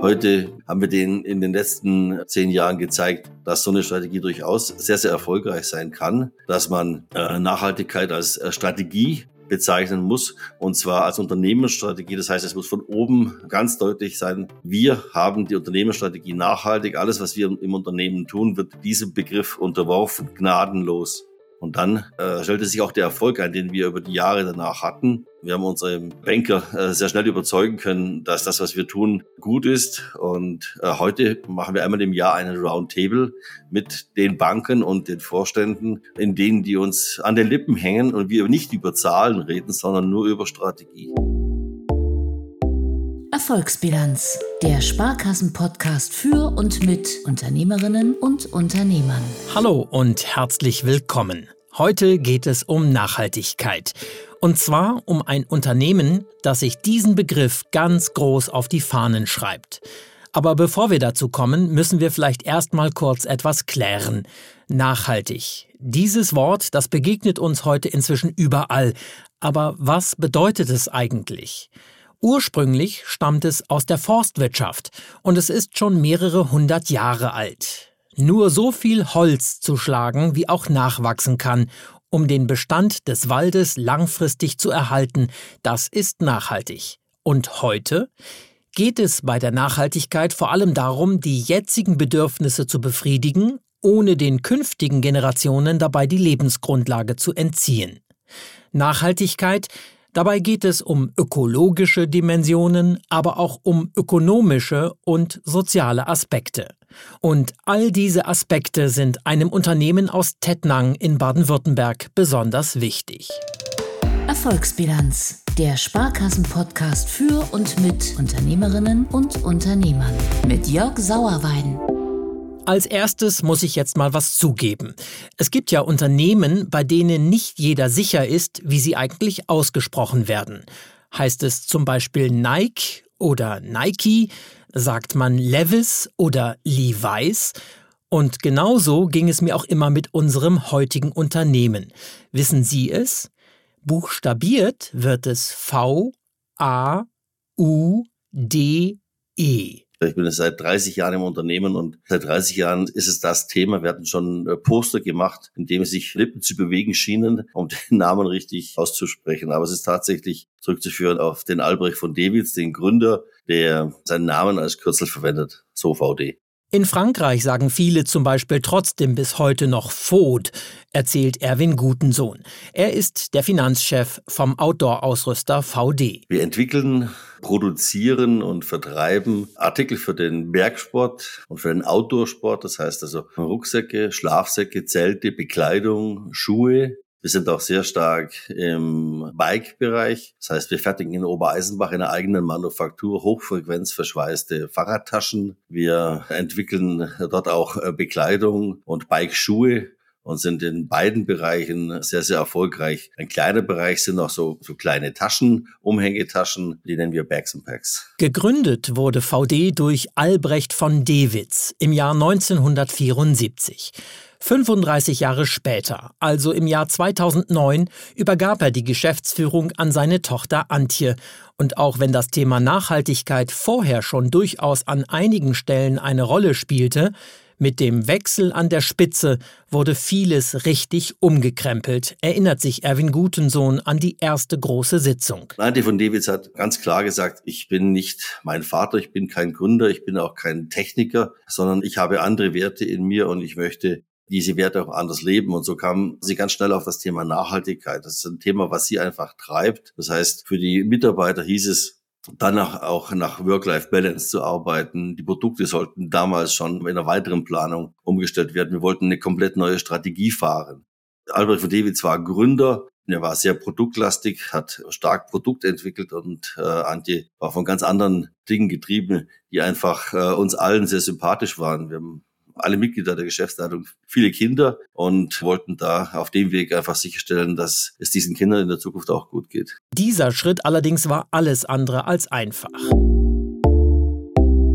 Heute haben wir in den letzten 10 Jahren gezeigt, dass so eine Strategie durchaus sehr, sehr erfolgreich sein kann, dass man Nachhaltigkeit als Strategie bezeichnen muss, und zwar als Unternehmensstrategie. Das heißt, es muss von oben ganz deutlich sein, wir haben die Unternehmensstrategie nachhaltig. Alles, was wir im Unternehmen tun, wird diesem Begriff unterworfen, gnadenlos. Und dann stellte sich auch der Erfolg ein, den wir über die Jahre danach hatten. Wir haben unsere Banker sehr schnell überzeugen können, dass das, was wir tun, gut ist. Und heute machen wir einmal im Jahr einen Roundtable mit den Banken und den Vorständen, in denen die uns an den Lippen hängen und wir nicht über Zahlen reden, sondern nur über Strategie. Erfolgsbilanz, der Sparkassen-Podcast für und mit Unternehmerinnen und Unternehmern. Hallo und herzlich willkommen. Heute geht es um Nachhaltigkeit. Und zwar um ein Unternehmen, das sich diesen Begriff ganz groß auf die Fahnen schreibt. Aber bevor wir dazu kommen, müssen wir vielleicht erstmal kurz etwas klären. Nachhaltig. Dieses Wort, das begegnet uns heute inzwischen überall. Aber was bedeutet es eigentlich? Ursprünglich stammt es aus der Forstwirtschaft und es ist schon mehrere 100 Jahre alt. Nur so viel Holz zu schlagen, wie auch nachwachsen kann, um den Bestand des Waldes langfristig zu erhalten, das ist nachhaltig. Und heute geht es bei der Nachhaltigkeit vor allem darum, die jetzigen Bedürfnisse zu befriedigen, ohne den künftigen Generationen dabei die Lebensgrundlage zu entziehen. Nachhaltigkeit. Dabei geht es um ökologische Dimensionen, aber auch um ökonomische und soziale Aspekte. Und all diese Aspekte sind einem Unternehmen aus Tettnang in Baden-Württemberg besonders wichtig. Erfolgsbilanz, der Sparkassen-Podcast für und mit Unternehmerinnen und Unternehmern. Mit Jörg Sauerwein. Als erstes muss ich jetzt mal was zugeben. Es gibt ja Unternehmen, bei denen nicht jeder sicher ist, wie sie eigentlich ausgesprochen werden. Heißt es zum Beispiel Nike oder Nike? Sagt man Levi's oder Levi's? Und genauso ging es mir auch immer mit unserem heutigen Unternehmen. Wissen Sie es? Buchstabiert wird es V-A-U-D-E. Ich bin jetzt seit 30 Jahren im Unternehmen und seit 30 Jahren ist es das Thema. Wir hatten schon Poster gemacht, in dem sich Lippen zu bewegen schienen, um den Namen richtig auszusprechen. Aber es ist tatsächlich zurückzuführen auf den Albrecht von Dewitz, den Gründer, der seinen Namen als Kürzel verwendet, so VD. In Frankreich sagen viele zum Beispiel trotzdem bis heute noch Ford, erzählt Erwin Gutensohn. Er ist der Finanzchef vom Outdoor-Ausrüster VD. Wir entwickeln, produzieren und vertreiben Artikel für den Bergsport und für den Outdoor-Sport. Das heißt also Rucksäcke, Schlafsäcke, Zelte, Bekleidung, Schuhe. Wir sind auch sehr stark im Bike-Bereich. Das heißt, wir fertigen in Obereisenbach in einer eigenen Manufaktur hochfrequenzverschweißte Fahrradtaschen. Wir entwickeln dort auch Bekleidung und Bike-Schuhe und sind in beiden Bereichen sehr, sehr erfolgreich. Ein kleiner Bereich sind auch so kleine Taschen, Umhängetaschen, die nennen wir Bags and Packs. Gegründet wurde VD durch Albrecht von Dewitz im Jahr 1974. 35 Jahre später, also im Jahr 2009, übergab er die Geschäftsführung an seine Tochter Antje. Und auch wenn das Thema Nachhaltigkeit vorher schon durchaus an einigen Stellen eine Rolle spielte, mit dem Wechsel an der Spitze wurde vieles richtig umgekrempelt, erinnert sich Erwin Gutensohn an die erste große Sitzung. Antje von Dewitz hat ganz klar gesagt, ich bin nicht mein Vater, ich bin kein Gründer, ich bin auch kein Techniker, sondern ich habe andere Werte in mir und ich möchte diese Werte auch anders leben. Und so kam sie ganz schnell auf das Thema Nachhaltigkeit. Das ist ein Thema, was sie einfach treibt. Das heißt, für die Mitarbeiter hieß es, danach auch nach Work-Life-Balance zu arbeiten. Die Produkte sollten damals schon in einer weiteren Planung umgestellt werden. Wir wollten eine komplett neue Strategie fahren. Albrecht von Dewitz war Gründer. Er war sehr produktlastig, hat stark Produkt entwickelt und Antje war von ganz anderen Dingen getrieben, die einfach uns allen sehr sympathisch waren. Wir haben alle Mitglieder der Geschäftsleitung viele Kinder und wollten da auf dem Weg einfach sicherstellen, dass es diesen Kindern in der Zukunft auch gut geht. Dieser Schritt allerdings war alles andere als einfach. Der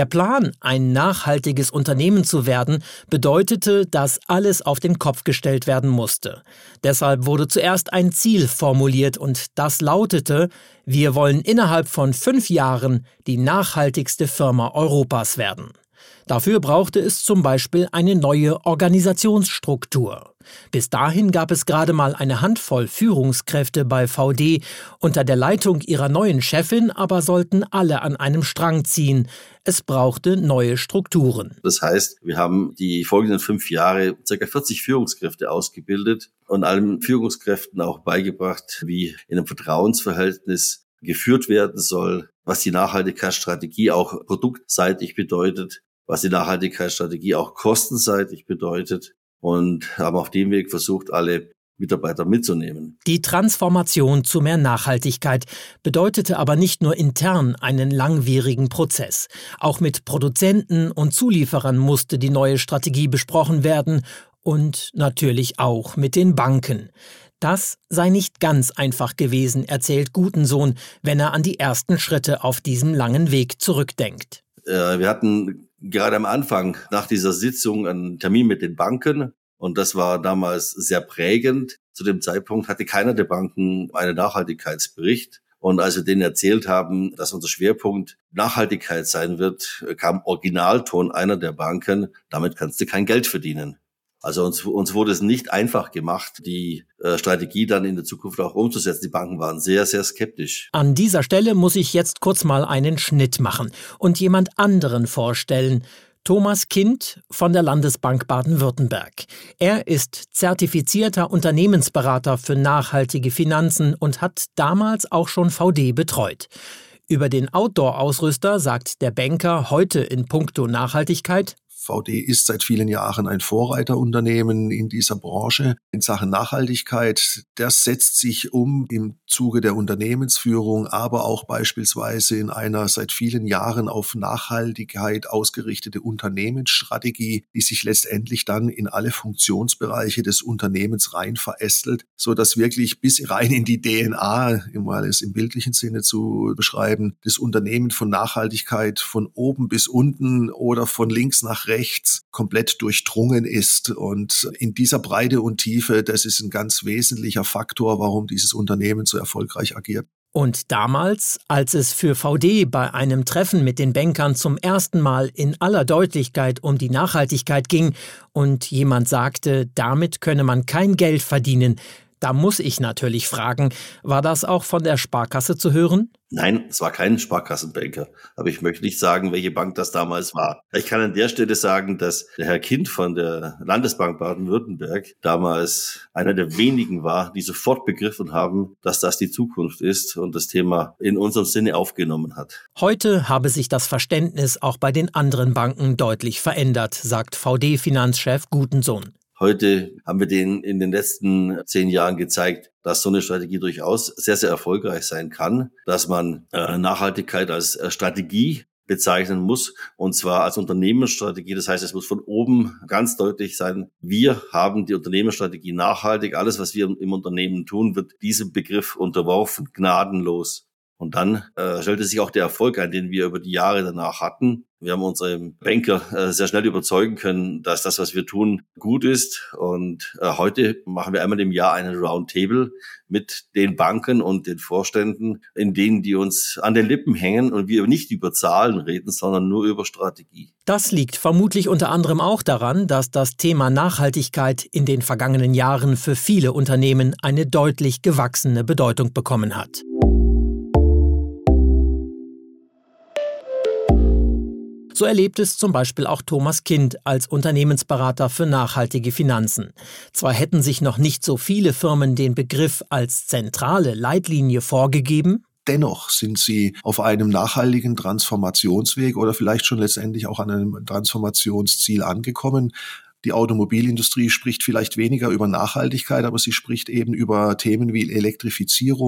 Der Plan, ein nachhaltiges Unternehmen zu werden, bedeutete, dass alles auf den Kopf gestellt werden musste. Deshalb wurde zuerst ein Ziel formuliert und das lautete: Wir wollen innerhalb von 5 Jahren die nachhaltigste Firma Europas werden. Dafür brauchte es zum Beispiel eine neue Organisationsstruktur. Bis dahin gab es gerade mal eine Handvoll Führungskräfte bei VD. Unter der Leitung ihrer neuen Chefin aber sollten alle an einem Strang ziehen. Es brauchte neue Strukturen. Das heißt, wir haben die folgenden 5 Jahre ca. 40 Führungskräfte ausgebildet und allen Führungskräften auch beigebracht, wie in einem Vertrauensverhältnis geführt werden soll, was die Nachhaltigkeitsstrategie auch produktseitig bedeutet, was die Nachhaltigkeitsstrategie auch kostenseitig bedeutet, und haben auf dem Weg versucht, alle Mitarbeiter mitzunehmen. Die Transformation zu mehr Nachhaltigkeit bedeutete aber nicht nur intern einen langwierigen Prozess. Auch mit Produzenten und Zulieferern musste die neue Strategie besprochen werden und natürlich auch mit den Banken. Das sei nicht ganz einfach gewesen, erzählt Gutensohn, wenn er an die ersten Schritte auf diesem langen Weg zurückdenkt. Wir hatten gerade am Anfang nach dieser Sitzung einen Termin mit den Banken und das war damals sehr prägend. Zu dem Zeitpunkt hatte keiner der Banken einen Nachhaltigkeitsbericht. Und als wir denen erzählt haben, dass unser Schwerpunkt Nachhaltigkeit sein wird, kam Originalton einer der Banken: Damit kannst du kein Geld verdienen. Also uns wurde es nicht einfach gemacht, die Strategie dann in der Zukunft auch umzusetzen. Die Banken waren sehr, sehr skeptisch. An dieser Stelle muss ich jetzt kurz mal einen Schnitt machen und jemand anderen vorstellen. Thomas Kind von der Landesbank Baden-Württemberg. Er ist zertifizierter Unternehmensberater für nachhaltige Finanzen und hat damals auch schon VD betreut. Über den Outdoor-Ausrüster sagt der Banker heute in puncto Nachhaltigkeit: VD ist seit vielen Jahren ein Vorreiterunternehmen in dieser Branche in Sachen Nachhaltigkeit. Das setzt sich im Zuge der Unternehmensführung, aber auch beispielsweise in einer seit vielen Jahren auf Nachhaltigkeit ausgerichtete Unternehmensstrategie, die sich letztendlich dann in alle Funktionsbereiche des Unternehmens rein verästelt, so dass wirklich bis rein in die DNA, um mal es im bildlichen Sinne zu beschreiben, das Unternehmen von Nachhaltigkeit von oben bis unten oder von links nach rechts komplett durchdrungen ist. Und in dieser Breite und Tiefe, das ist ein ganz wesentlicher Faktor, warum dieses Unternehmen so erfolgreich agiert. Und damals, als es für VD bei einem Treffen mit den Bankern zum ersten Mal in aller Deutlichkeit um die Nachhaltigkeit ging und jemand sagte, damit könne man kein Geld verdienen, da muss ich natürlich fragen, war das auch von der Sparkasse zu hören? Nein, es war kein Sparkassenbanker. Aber ich möchte nicht sagen, welche Bank das damals war. Ich kann an der Stelle sagen, dass der Herr Kind von der Landesbank Baden-Württemberg damals einer der wenigen war, die sofort begriffen haben, dass das die Zukunft ist und das Thema in unserem Sinne aufgenommen hat. Heute habe sich das Verständnis auch bei den anderen Banken deutlich verändert, sagt VD-Finanzchef Gutensohn. Heute haben wir denen in den letzten 10 Jahren gezeigt, dass so eine Strategie durchaus sehr, sehr erfolgreich sein kann, dass man Nachhaltigkeit als Strategie bezeichnen muss, und zwar als Unternehmensstrategie. Das heißt, es muss von oben ganz deutlich sein: Wir haben die Unternehmensstrategie nachhaltig. Alles, was wir im Unternehmen tun, wird diesem Begriff unterworfen, gnadenlos. Und dann stellte sich auch der Erfolg ein, den wir über die Jahre danach hatten. Wir haben unsere Banker sehr schnell überzeugen können, dass das, was wir tun, gut ist. Und heute machen wir einmal im Jahr einen Roundtable mit den Banken und den Vorständen, in denen die uns an den Lippen hängen und wir nicht über Zahlen reden, sondern nur über Strategie. Das liegt vermutlich unter anderem auch daran, dass das Thema Nachhaltigkeit in den vergangenen Jahren für viele Unternehmen eine deutlich gewachsene Bedeutung bekommen hat. So erlebt es zum Beispiel auch Thomas Kind als Unternehmensberater für nachhaltige Finanzen. Zwar hätten sich noch nicht so viele Firmen den Begriff als zentrale Leitlinie vorgegeben, dennoch sind sie auf einem nachhaltigen Transformationsweg oder vielleicht schon letztendlich auch an einem Transformationsziel angekommen. Die Automobilindustrie spricht vielleicht weniger über Nachhaltigkeit, aber sie spricht eben über Themen wie Elektrifizierung,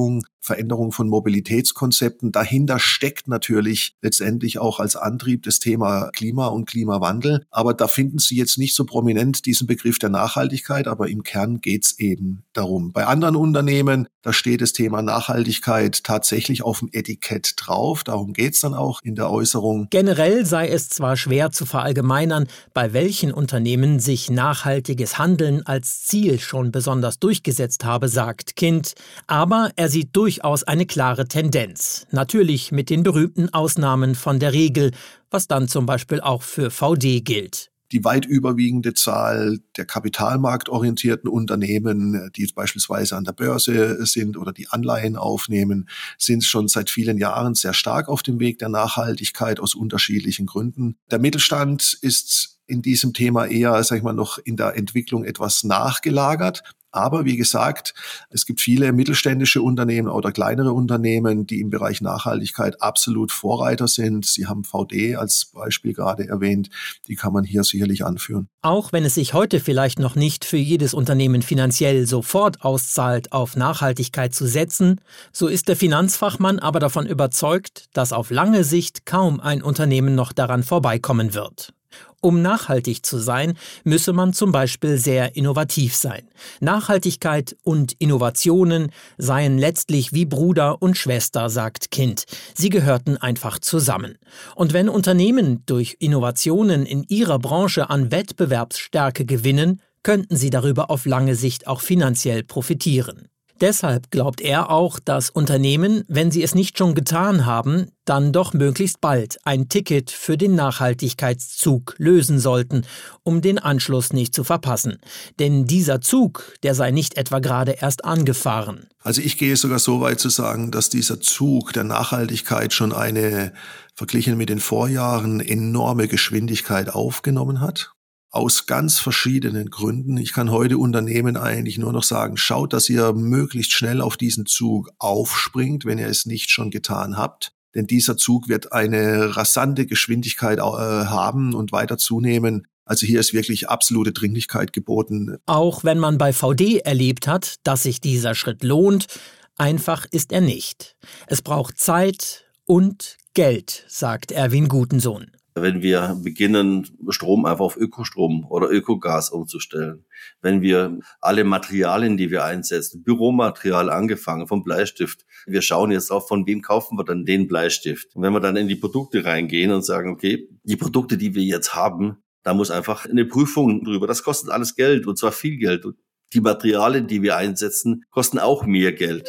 Veränderung von Mobilitätskonzepten. Dahinter steckt natürlich letztendlich auch als Antrieb das Thema Klima und Klimawandel. Aber da finden Sie jetzt nicht so prominent diesen Begriff der Nachhaltigkeit, aber im Kern geht's eben darum. Bei anderen Unternehmen, da steht das Thema Nachhaltigkeit tatsächlich auf dem Etikett drauf. Darum geht's dann auch in der Äußerung. Generell sei es zwar schwer zu verallgemeinern, bei welchen Unternehmen sich nachhaltiges Handeln als Ziel schon besonders durchgesetzt habe, sagt Kind, aber er sieht durchaus eine klare Tendenz. Natürlich mit den berühmten Ausnahmen von der Regel, was dann zum Beispiel auch für VD gilt. Die weit überwiegende Zahl der kapitalmarktorientierten Unternehmen, die beispielsweise an der Börse sind oder die Anleihen aufnehmen, sind schon seit vielen Jahren sehr stark auf dem Weg der Nachhaltigkeit aus unterschiedlichen Gründen. Der Mittelstand ist in diesem Thema eher, noch in der Entwicklung etwas nachgelagert. Aber wie gesagt, es gibt viele mittelständische Unternehmen oder kleinere Unternehmen, die im Bereich Nachhaltigkeit absolut Vorreiter sind. Sie haben VD als Beispiel gerade erwähnt. Die kann man hier sicherlich anführen. Auch wenn es sich heute vielleicht noch nicht für jedes Unternehmen finanziell sofort auszahlt, auf Nachhaltigkeit zu setzen, so ist der Finanzfachmann aber davon überzeugt, dass auf lange Sicht kaum ein Unternehmen noch daran vorbeikommen wird. Um nachhaltig zu sein, müsse man zum Beispiel sehr innovativ sein. Nachhaltigkeit und Innovationen seien letztlich wie Bruder und Schwester, sagt Kind. Sie gehörten einfach zusammen. Und wenn Unternehmen durch Innovationen in ihrer Branche an Wettbewerbsstärke gewinnen, könnten sie darüber auf lange Sicht auch finanziell profitieren. Deshalb glaubt er auch, dass Unternehmen, wenn sie es nicht schon getan haben, dann doch möglichst bald ein Ticket für den Nachhaltigkeitszug lösen sollten, um den Anschluss nicht zu verpassen. Denn dieser Zug, der sei nicht etwa gerade erst angefahren. Also ich gehe sogar so weit zu sagen, dass dieser Zug der Nachhaltigkeit schon eine, verglichen mit den Vorjahren, enorme Geschwindigkeit aufgenommen hat. Aus ganz verschiedenen Gründen. Ich kann heute Unternehmen eigentlich nur noch sagen, schaut, dass ihr möglichst schnell auf diesen Zug aufspringt, wenn ihr es nicht schon getan habt. Denn dieser Zug wird eine rasante Geschwindigkeit haben und weiter zunehmen. Also hier ist wirklich absolute Dringlichkeit geboten. Auch wenn man bei VD erlebt hat, dass sich dieser Schritt lohnt, einfach ist er nicht. Es braucht Zeit und Geld, sagt Erwin Gutensohn. Wenn wir beginnen, Strom einfach auf Ökostrom oder Ökogas umzustellen, wenn wir alle Materialien, die wir einsetzen, Büromaterial angefangen vom Bleistift, wir schauen jetzt auch, von wem kaufen wir dann den Bleistift. Und wenn wir dann in die Produkte reingehen und sagen, okay, die Produkte, die wir jetzt haben, da muss einfach eine Prüfung drüber. Das kostet alles Geld, und zwar viel Geld. Und die Materialien, die wir einsetzen, kosten auch mehr Geld.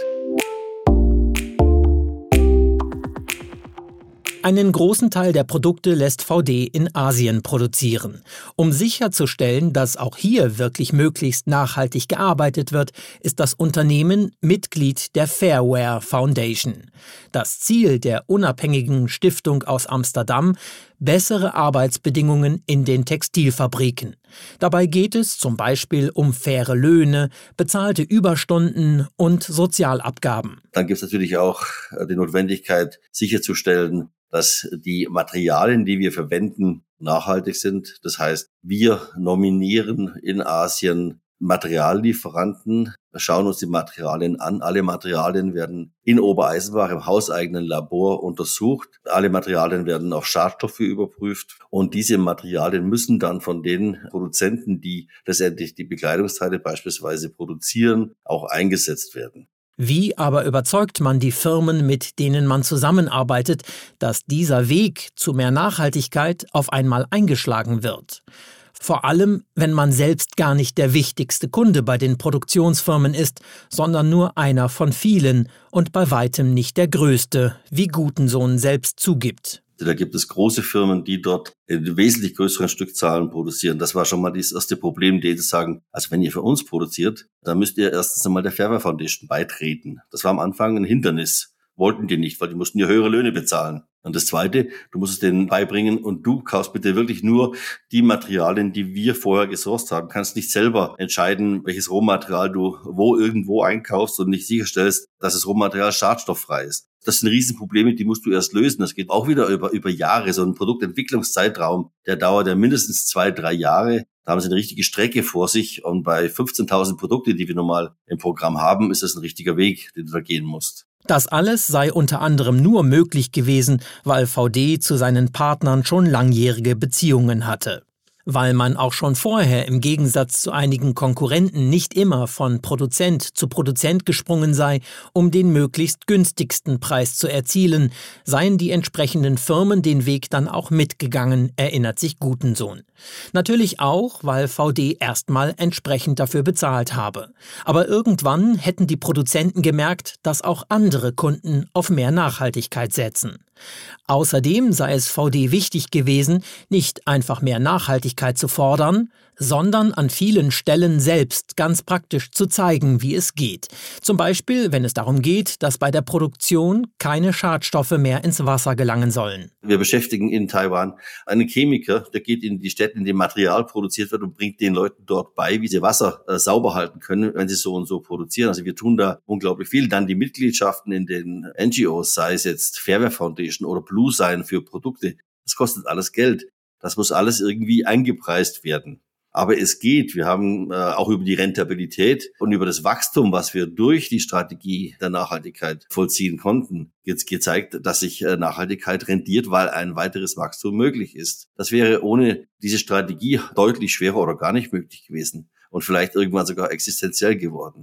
Einen großen Teil der Produkte lässt VD in Asien produzieren. Um sicherzustellen, dass auch hier wirklich möglichst nachhaltig gearbeitet wird, ist das Unternehmen Mitglied der Fairware Foundation. Das Ziel der unabhängigen Stiftung aus Amsterdam: bessere Arbeitsbedingungen in den Textilfabriken. Dabei geht es zum Beispiel um faire Löhne, bezahlte Überstunden und Sozialabgaben. Dann gibt es natürlich auch die Notwendigkeit, sicherzustellen, dass die Materialien, die wir verwenden, nachhaltig sind. Das heißt, wir nominieren in Asien Materiallieferanten, schauen uns die Materialien an. Alle Materialien werden in Obereisenbach im hauseigenen Labor untersucht. Alle Materialien werden auf Schadstoffe überprüft. Und diese Materialien müssen dann von den Produzenten, die letztendlich die Bekleidungsteile beispielsweise produzieren, auch eingesetzt werden. Wie aber überzeugt man die Firmen, mit denen man zusammenarbeitet, dass dieser Weg zu mehr Nachhaltigkeit auf einmal eingeschlagen wird? Vor allem, wenn man selbst gar nicht der wichtigste Kunde bei den Produktionsfirmen ist, sondern nur einer von vielen und bei weitem nicht der größte, wie Gutensohn selbst zugibt. Da gibt es große Firmen, die dort in wesentlich größeren Stückzahlen produzieren. Das war schon mal das erste Problem, die sagen, also wenn ihr für uns produziert, dann müsst ihr erstens einmal der Fairware Foundation beitreten. Das war am Anfang ein Hindernis. Wollten die nicht, weil die mussten ja höhere Löhne bezahlen. Und das Zweite, du musst es denen beibringen und du kaufst bitte wirklich nur die Materialien, die wir vorher gesourced haben. Du kannst nicht selber entscheiden, welches Rohmaterial du irgendwo einkaufst und nicht sicherstellst, dass das Rohmaterial schadstofffrei ist. Das sind Riesenprobleme, die musst du erst lösen. Das geht auch wieder über Jahre. So ein Produktentwicklungszeitraum, der dauert ja mindestens 2-3 Jahre. Da haben sie eine richtige Strecke vor sich. Und bei 15.000 Produkte, die wir normal im Programm haben, ist das ein richtiger Weg, den du da gehen musst. Das alles sei unter anderem nur möglich gewesen, weil VD zu seinen Partnern schon langjährige Beziehungen hatte. Weil man auch schon vorher im Gegensatz zu einigen Konkurrenten nicht immer von Produzent zu Produzent gesprungen sei, um den möglichst günstigsten Preis zu erzielen, seien die entsprechenden Firmen den Weg dann auch mitgegangen, erinnert sich Gutensohn. Natürlich auch, weil VD erstmal entsprechend dafür bezahlt habe. Aber irgendwann hätten die Produzenten gemerkt, dass auch andere Kunden auf mehr Nachhaltigkeit setzen. Außerdem sei es VD wichtig gewesen, nicht einfach mehr Nachhaltigkeit zu fordern, sondern an vielen Stellen selbst ganz praktisch zu zeigen, wie es geht. Zum Beispiel, wenn es darum geht, dass bei der Produktion keine Schadstoffe mehr ins Wasser gelangen sollen. Wir beschäftigen in Taiwan einen Chemiker, der geht in die Städte, in denen Material produziert wird und bringt den Leuten dort bei, wie sie Wasser sauber halten können, wenn sie so und so produzieren. Also wir tun da unglaublich viel. Dann die Mitgliedschaften in den NGOs, sei es jetzt Fairware Foundation oder Blue Sign für Produkte, das kostet alles Geld. Das muss alles irgendwie eingepreist werden. Aber es geht. Wir haben auch über die Rentabilität und über das Wachstum, was wir durch die Strategie der Nachhaltigkeit vollziehen konnten, jetzt gezeigt, dass sich Nachhaltigkeit rentiert, weil ein weiteres Wachstum möglich ist. Das wäre ohne diese Strategie deutlich schwerer oder gar nicht möglich gewesen und vielleicht irgendwann sogar existenziell geworden.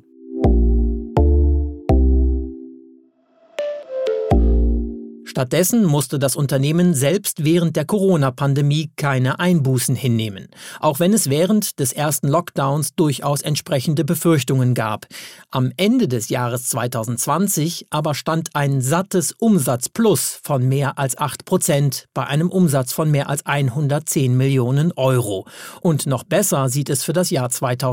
Stattdessen musste das Unternehmen selbst während der Corona-Pandemie keine Einbußen hinnehmen, auch wenn es während des ersten Lockdowns durchaus entsprechende Befürchtungen gab. Am Ende des Jahres 2020 aber stand ein sattes Umsatzplus von mehr als 8% bei einem Umsatz von mehr als 110 Millionen Euro. Und noch besser sieht es für das Jahr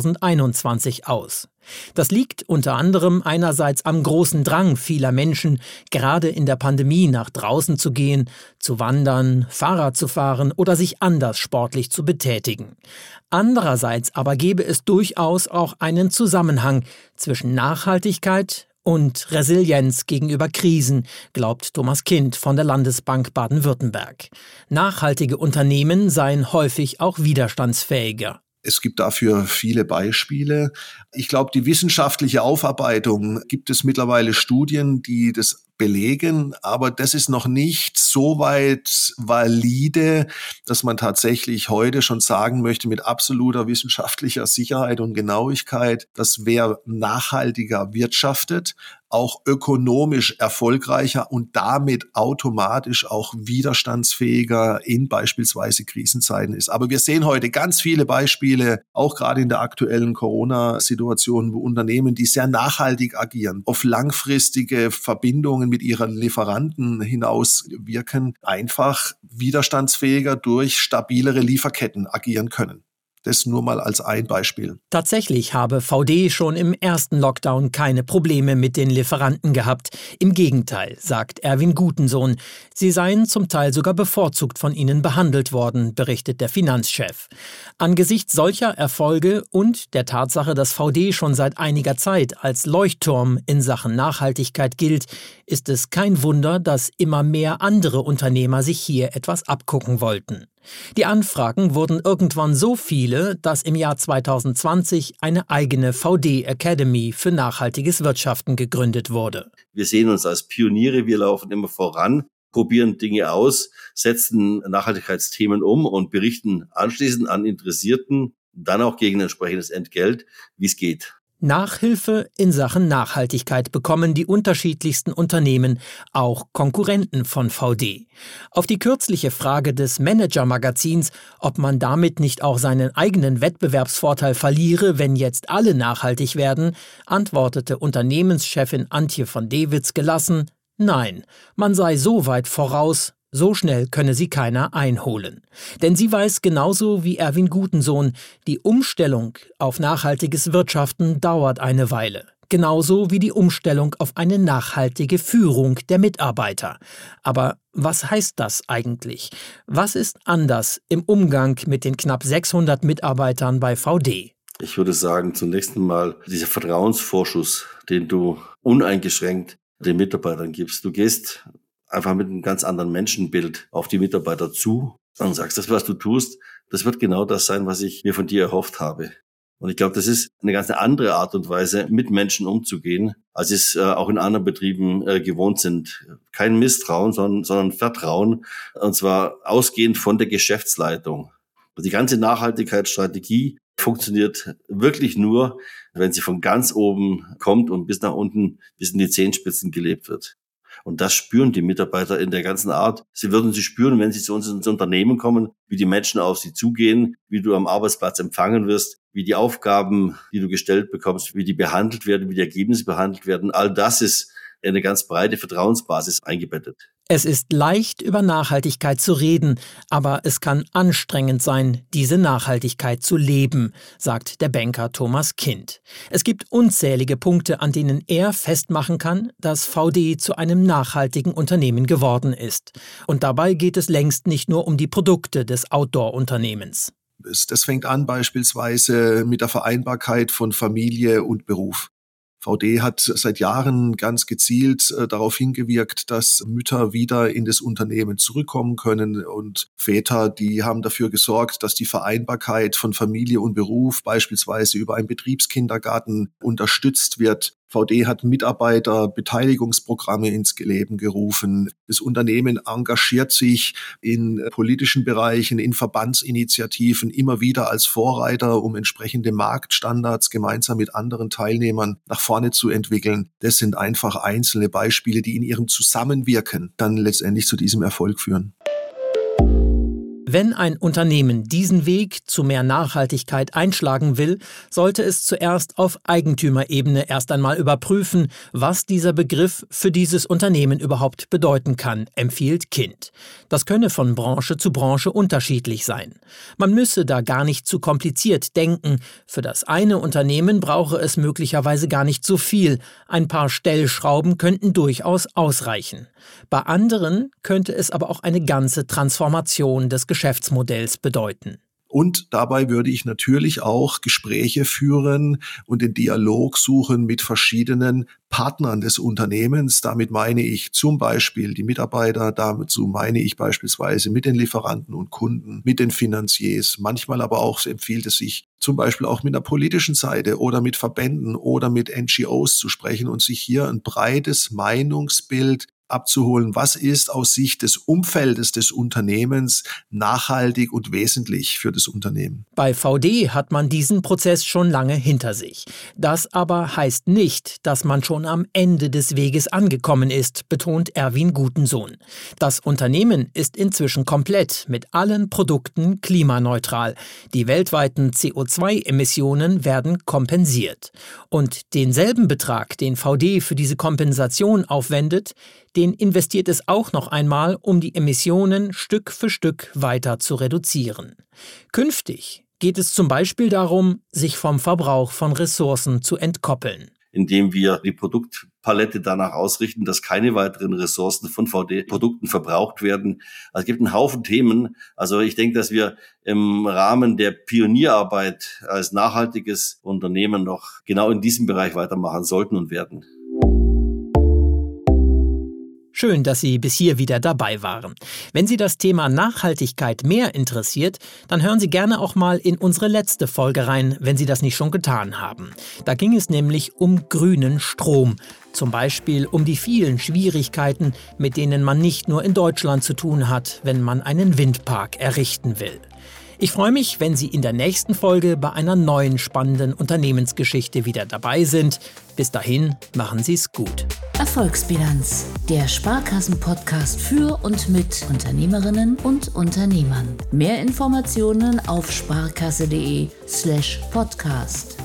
2021 aus. Das liegt unter anderem einerseits am großen Drang vieler Menschen, gerade in der Pandemie nach draußen zu gehen, zu wandern, Fahrrad zu fahren oder sich anders sportlich zu betätigen. Andererseits aber gäbe es durchaus auch einen Zusammenhang zwischen Nachhaltigkeit und Resilienz gegenüber Krisen, glaubt Thomas Kind von der Landesbank Baden-Württemberg. Nachhaltige Unternehmen seien häufig auch widerstandsfähiger. Es gibt dafür viele Beispiele. Ich glaube, die wissenschaftliche Aufarbeitung gibt es mittlerweile Studien, die das belegen, aber das ist noch nicht so weit valide, dass man tatsächlich heute schon sagen möchte mit absoluter wissenschaftlicher Sicherheit und Genauigkeit, dass wer nachhaltiger wirtschaftet, auch ökonomisch erfolgreicher und damit automatisch auch widerstandsfähiger in beispielsweise Krisenzeiten ist. Aber wir sehen heute ganz viele Beispiele, auch gerade in der aktuellen Corona-Situation, wo Unternehmen, die sehr nachhaltig agieren, auf langfristige Verbindungen mit ihren Lieferanten hinaus wirken, einfach widerstandsfähiger durch stabilere Lieferketten agieren können. Das nur mal als ein Beispiel. Tatsächlich habe VD schon im ersten Lockdown keine Probleme mit den Lieferanten gehabt. Im Gegenteil, sagt Erwin Gutensohn. Sie seien zum Teil sogar bevorzugt von ihnen behandelt worden, berichtet der Finanzchef. Angesichts solcher Erfolge und der Tatsache, dass VD schon seit einiger Zeit als Leuchtturm in Sachen Nachhaltigkeit gilt, ist es kein Wunder, dass immer mehr andere Unternehmer sich hier etwas abgucken wollten. Die Anfragen wurden irgendwann so viele, dass im Jahr 2020 eine eigene VD Academy für nachhaltiges Wirtschaften gegründet wurde. Wir sehen uns als Pioniere, wir laufen immer voran, probieren Dinge aus, setzen Nachhaltigkeitsthemen um und berichten anschließend an Interessierten, dann auch gegen entsprechendes Entgelt, wie es geht. Nachhilfe in Sachen Nachhaltigkeit bekommen die unterschiedlichsten Unternehmen, auch Konkurrenten von VD. Auf die kürzliche Frage des Manager-Magazins, ob man damit nicht auch seinen eigenen Wettbewerbsvorteil verliere, wenn jetzt alle nachhaltig werden, antwortete Unternehmenschefin Antje von Dewitz gelassen: Nein, man sei so weit voraus, so schnell könne sie keiner einholen. Denn sie weiß genauso wie Erwin Gutensohn, die Umstellung auf nachhaltiges Wirtschaften dauert eine Weile. Genauso wie die Umstellung auf eine nachhaltige Führung der Mitarbeiter. Aber was heißt das eigentlich? Was ist anders im Umgang mit den knapp 600 Mitarbeitern bei VD? Ich würde sagen, zunächst einmal dieser Vertrauensvorschuss, den du uneingeschränkt den Mitarbeitern gibst. Du gehst einfach mit einem ganz anderen Menschenbild auf die Mitarbeiter zu und sagst, das, was du tust, das wird genau das sein, was ich mir von dir erhofft habe. Und ich glaube, das ist eine ganz andere Art und Weise, mit Menschen umzugehen, als es auch in anderen Betrieben gewohnt sind. Kein Misstrauen, sondern Vertrauen, und zwar ausgehend von der Geschäftsleitung. Die ganze Nachhaltigkeitsstrategie funktioniert wirklich nur, wenn sie von ganz oben kommt und bis nach unten, bis in die Zehenspitzen gelebt wird. Und das spüren die Mitarbeiter in der ganzen Art. Sie würden sie spüren, wenn sie zu uns ins Unternehmen kommen, wie die Menschen auf sie zugehen, wie du am Arbeitsplatz empfangen wirst, wie die Aufgaben, die du gestellt bekommst, wie die behandelt werden, wie die Ergebnisse behandelt werden. All das ist in eine ganz breite Vertrauensbasis eingebettet. Es ist leicht, über Nachhaltigkeit zu reden, aber es kann anstrengend sein, diese Nachhaltigkeit zu leben, sagt der Banker Thomas Kind. Es gibt unzählige Punkte, an denen er festmachen kann, dass VD zu einem nachhaltigen Unternehmen geworden ist. Und dabei geht es längst nicht nur um die Produkte des Outdoor-Unternehmens. Das fängt an beispielsweise mit der Vereinbarkeit von Familie und Beruf. VD hat seit Jahren ganz gezielt darauf hingewirkt, dass Mütter wieder in das Unternehmen zurückkommen können, und Väter, die haben dafür gesorgt, dass die Vereinbarkeit von Familie und Beruf beispielsweise über einen Betriebskindergarten unterstützt wird. VD hat Mitarbeiterbeteiligungsprogramme ins Leben gerufen. Das Unternehmen engagiert sich in politischen Bereichen, in Verbandsinitiativen immer wieder als Vorreiter, um entsprechende Marktstandards gemeinsam mit anderen Teilnehmern nach vorne zu entwickeln. Das sind einfach einzelne Beispiele, die in ihrem Zusammenwirken dann letztendlich zu diesem Erfolg führen. Wenn ein Unternehmen diesen Weg zu mehr Nachhaltigkeit einschlagen will, sollte es zuerst auf Eigentümerebene erst einmal überprüfen, was dieser Begriff für dieses Unternehmen überhaupt bedeuten kann, empfiehlt Kind. Das könne von Branche zu Branche unterschiedlich sein. Man müsse da gar nicht zu kompliziert denken. Für das eine Unternehmen brauche es möglicherweise gar nicht so viel. Ein paar Stellschrauben könnten durchaus ausreichen. Bei anderen könnte es aber auch eine ganze Transformation des Geschäftsmodells bedeuten. Und dabei würde ich natürlich auch Gespräche führen und den Dialog suchen mit verschiedenen Partnern des Unternehmens. Damit meine ich zum Beispiel die Mitarbeiter, dazu meine ich beispielsweise mit den Lieferanten und Kunden, mit den Finanziers. Manchmal aber auch empfiehlt es sich, zum Beispiel auch mit einer politischen Seite oder mit Verbänden oder mit NGOs zu sprechen und sich hier ein breites Meinungsbild abzuholen, was ist aus Sicht des Umfeldes des Unternehmens nachhaltig und wesentlich für das Unternehmen. Bei VD hat man diesen Prozess schon lange hinter sich. Das aber heißt nicht, dass man schon am Ende des Weges angekommen ist, betont Erwin Gutensohn. Das Unternehmen ist inzwischen komplett mit allen Produkten klimaneutral. Die weltweiten CO2-Emissionen werden kompensiert. Und denselben Betrag, den VD für diese Kompensation aufwendet, den investiert es auch noch einmal, um die Emissionen Stück für Stück weiter zu reduzieren. Künftig geht es zum Beispiel darum, sich vom Verbrauch von Ressourcen zu entkoppeln. Indem wir die Produktpalette danach ausrichten, dass keine weiteren Ressourcen von VD-Produkten verbraucht werden. Also es gibt einen Haufen Themen. Also ich denke, dass wir im Rahmen der Pionierarbeit als nachhaltiges Unternehmen noch genau in diesem Bereich weitermachen sollten und werden. Schön, dass Sie bis hier wieder dabei waren. Wenn Sie das Thema Nachhaltigkeit mehr interessiert, dann hören Sie gerne auch mal in unsere letzte Folge rein, wenn Sie das nicht schon getan haben. Da ging es nämlich um grünen Strom. Zum Beispiel um die vielen Schwierigkeiten, mit denen man nicht nur in Deutschland zu tun hat, wenn man einen Windpark errichten will. Ich freue mich, wenn Sie in der nächsten Folge bei einer neuen spannenden Unternehmensgeschichte wieder dabei sind. Bis dahin, machen Sie es gut. Erfolgsbilanz, der Sparkassen-Podcast für und mit Unternehmerinnen und Unternehmern. Mehr Informationen auf sparkasse.de/podcast.